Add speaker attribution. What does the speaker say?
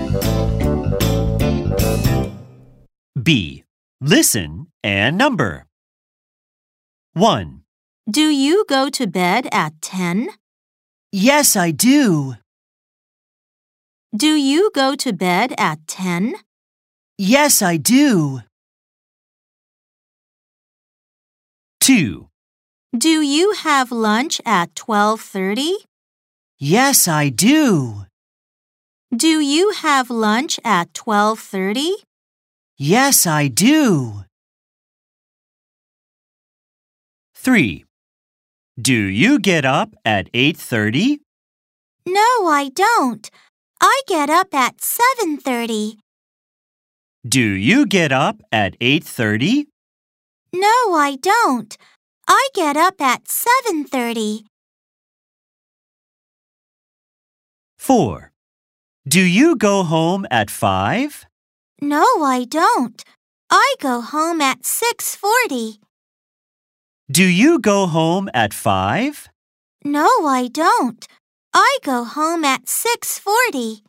Speaker 1: B. Listen and number. 1.
Speaker 2: Do you go to bed at 10?
Speaker 1: Yes, I do.
Speaker 2: Do you go to bed at 10?
Speaker 1: Yes, I do. 2.
Speaker 2: Do you have lunch at 12:30?
Speaker 1: Yes, I do.
Speaker 2: Do you have lunch at 12:30?
Speaker 1: Yes, I do. 3. Do you get up at 8:30?
Speaker 2: No, I don't. I get up at 7:30.
Speaker 1: Do you get up at 8:30?
Speaker 2: No, I don't. I get up at 7:30.
Speaker 1: 4. Do you go home at 5?
Speaker 2: No, I don't. I go home at 6:40.
Speaker 1: Do you go home at 5?
Speaker 2: No, I don't. I go home at 6:40.